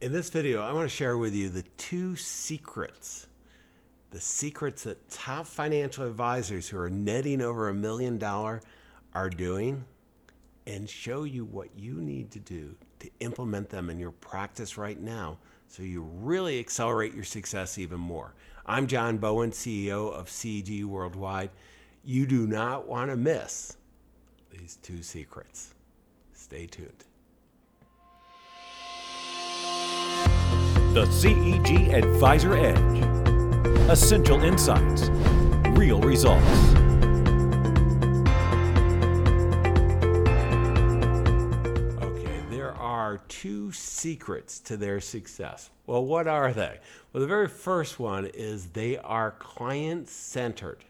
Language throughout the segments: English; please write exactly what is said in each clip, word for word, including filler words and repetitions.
In this video, I want to share with you the two secrets, the secrets that top financial advisors who are netting over a million dollars are doing, and show you what you need to do to implement them in your practice right now so you really accelerate your success even more. I'm John Bowen, C E O of C E G Worldwide. You do not want to miss these two secrets. Stay tuned. The C E G Advisor Edge. Essential insights, real results. Okay, there are two secrets to their success. Well, what are they? Well, the very first one is they are client-centered.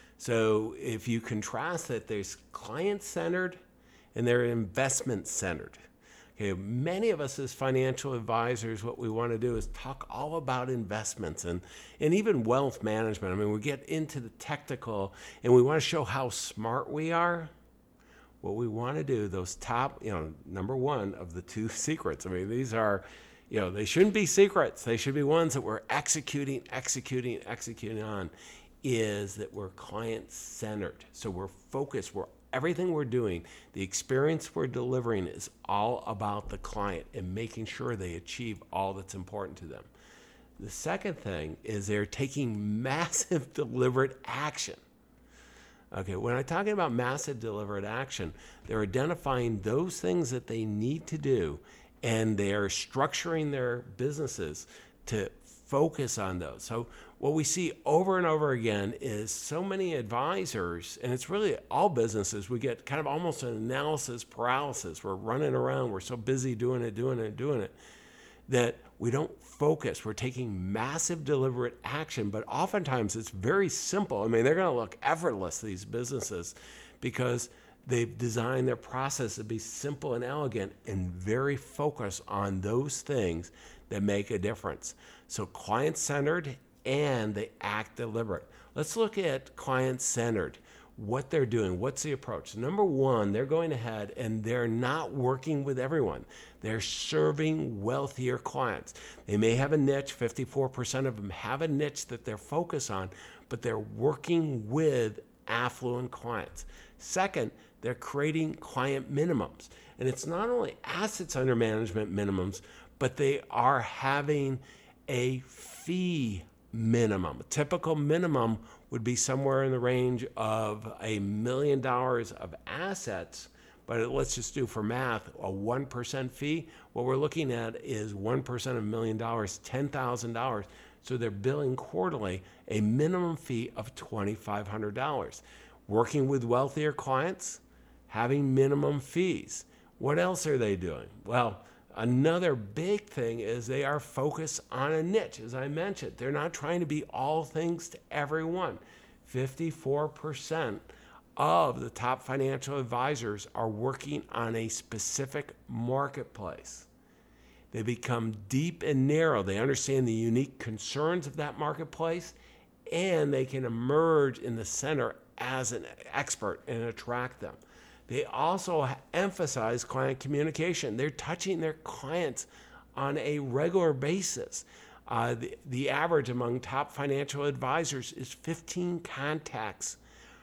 So if you contrast that, there's client-centered and they're investment-centered. Okay, many of us as financial advisors, what we want to do is talk all about investments and, and even wealth management. I mean, we get into the technical and we want to show how smart we are. What we want to do, those top, you know, number one of the two secrets. I mean, these are, you know, they shouldn't be secrets. They should be ones that we're executing, executing, executing on, is that we're client-centered. So we're focused, we're everything we're doing, the experience we're delivering is all about the client and making sure they achieve all that's important to them. The second thing is they're taking massive deliberate action. Okay, when I'm talking about massive deliberate action, they're identifying those things that they need to do and they're structuring their businesses to focus on those. So what we see over and over again is so many advisors, and it's really all businesses, we get kind of almost an analysis paralysis. We're running around, we're so busy doing it, doing it, doing it, that we don't focus. We're taking massive deliberate action, but oftentimes it's very simple. I mean, they're gonna look effortless, these businesses, because they've designed their process to be simple and elegant and very focused on those things that make a difference. So client-centered and they act deliberate. Let's look at client-centered, what they're doing, what's the approach. Number one, they're going ahead and they're not working with everyone. They're serving wealthier clients. They may have a niche, fifty-four percent of them have a niche that they're focused on, but they're working with affluent clients. Second, they're creating client minimums. And it's not only assets under management minimums, but they are having a fee minimum. A typical minimum would be somewhere in the range of a million dollars of assets, but let's just do for math, a one percent fee. What we're looking at is one percent of a million dollars, ten thousand dollars. So they're billing quarterly a minimum fee of twenty-five hundred dollars. Working with wealthier clients, having minimum fees. What else are they doing? Well, another big thing is they are focused on a niche. As I mentioned, they're not trying to be all things to everyone. fifty-four percent of the top financial advisors are working on a specific marketplace. They become deep and narrow. They understand the unique concerns of that marketplace, and they can emerge in the center as an expert and attract them. They also emphasize client communication. They're touching their clients on a regular basis. Uh, the, the average among top financial advisors is fifteen contacts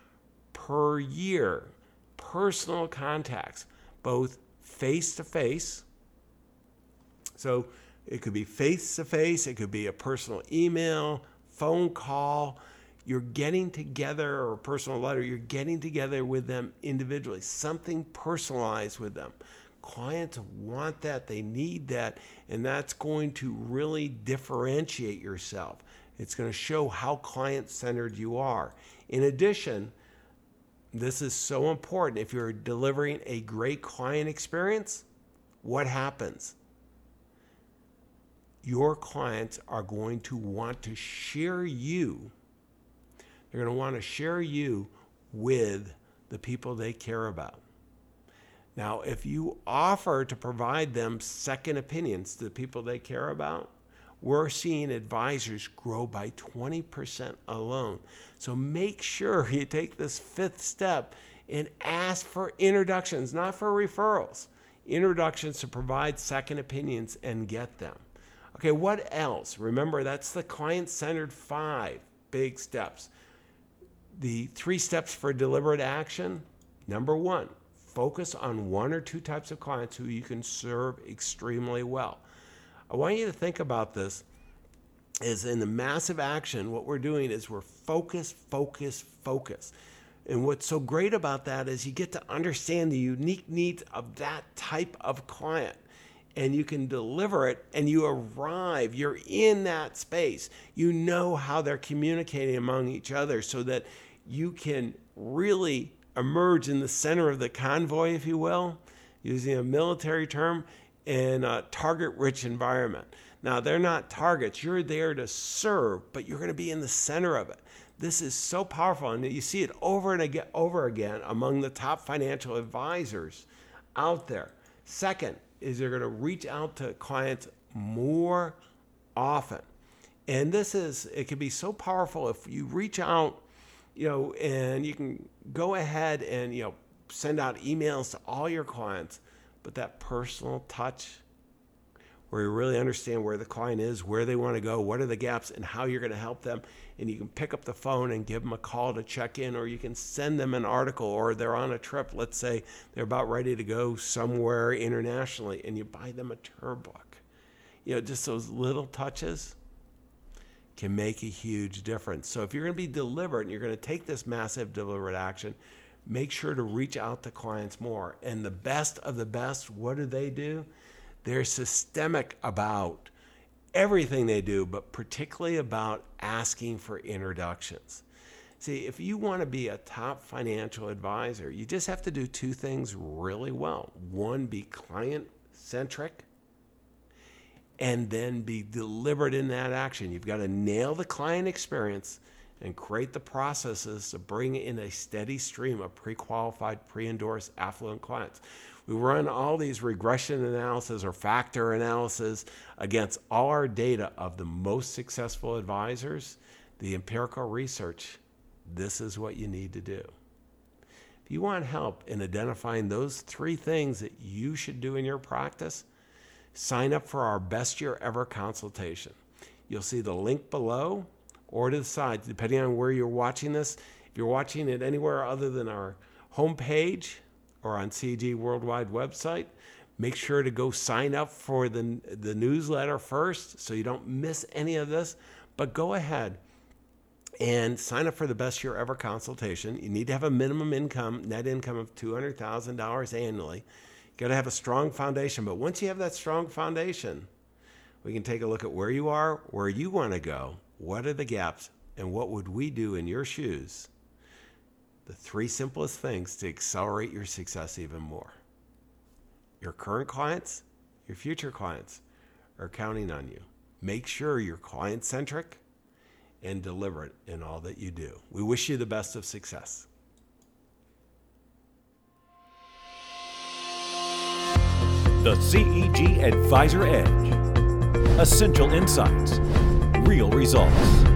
per year, personal contacts, both face-to-face. So it could be face-to-face, it could be a personal email, phone call. You're getting together, or a personal letter, you're getting together with them individually, something personalized with them. Clients want that, they need that, and that's going to really differentiate yourself. It's going to show how client-centered you are. In addition, this is so important. If you're delivering a great client experience, what happens? Your clients are going to want to share you They're going to want to share you with the people they care about. Now, if you offer to provide them second opinions to the people they care about, we're seeing advisors grow by twenty percent alone. So make sure you take this fifth step and ask for introductions, not for referrals. Introductions to provide second opinions and get them. Okay, what else? Remember, that's the client-centered five big steps. The three steps for deliberate action. Number one, focus on one or two types of clients who you can serve extremely well. I want you to think about this is in the massive action, what we're doing is we're focus, focus, focus. And what's so great about that is you get to understand the unique needs of that type of client. And you can deliver it, and you arrive, you're in that space. You know how they're communicating among each other so that you can really emerge in the center of the convoy, if you will, using a military term, in a target-rich environment. Now, they're not targets. You're there to serve, but you're going to be in the center of it. This is so powerful, and you see it over and again, over again among the top financial advisors out there. Second, is they're going to reach out to clients more often. And this is, it can be so powerful if you reach out, you know, and you can go ahead and, you know, send out emails to all your clients, but that personal touch where you really understand where the client is, where they want to go, what are the gaps, and how you're going to help them. And you can pick up the phone and give them a call to check in, or you can send them an article, or they're on a trip. Let's say they're about ready to go somewhere internationally, and you buy them a tour book. You know, just those little touches can make a huge difference. So if you're going to be deliberate and you're going to take this massive deliberate action, make sure to reach out to clients more. And the best of the best, what do they do? They're systemic about everything they do, but particularly about asking for introductions. See, if you want to be a top financial advisor, you just have to do two things really well. One, be client-centric, and then be deliberate in that action. You've got to nail the client experience and create the processes to bring in a steady stream of pre-qualified, pre-endorsed, affluent clients. We run all these regression analysis or factor analysis against all our data of the most successful advisors, the empirical research. This is what you need to do. If you want help in identifying those three things that you should do in your practice, sign up for our Best Year Ever consultation. You'll see the link below or to the side, depending on where you're watching this. If you're watching it anywhere other than our homepage or on C E G Worldwide website, make sure to go sign up for the, the newsletter first so you don't miss any of this. But go ahead and sign up for the Best Year Ever consultation. You need to have a minimum income, net income of two hundred thousand dollars annually. You got to have a strong foundation. But once you have that strong foundation, we can take a look at where you are, where you want to go, what are the gaps, and what would we do in your shoes? The three simplest things to accelerate your success even more. Your current clients, your future clients are counting on you. Make sure you're client-centric and deliberate in all that you do. We wish you the best of success. The C E G Advisor Edge. Essential insights, real results.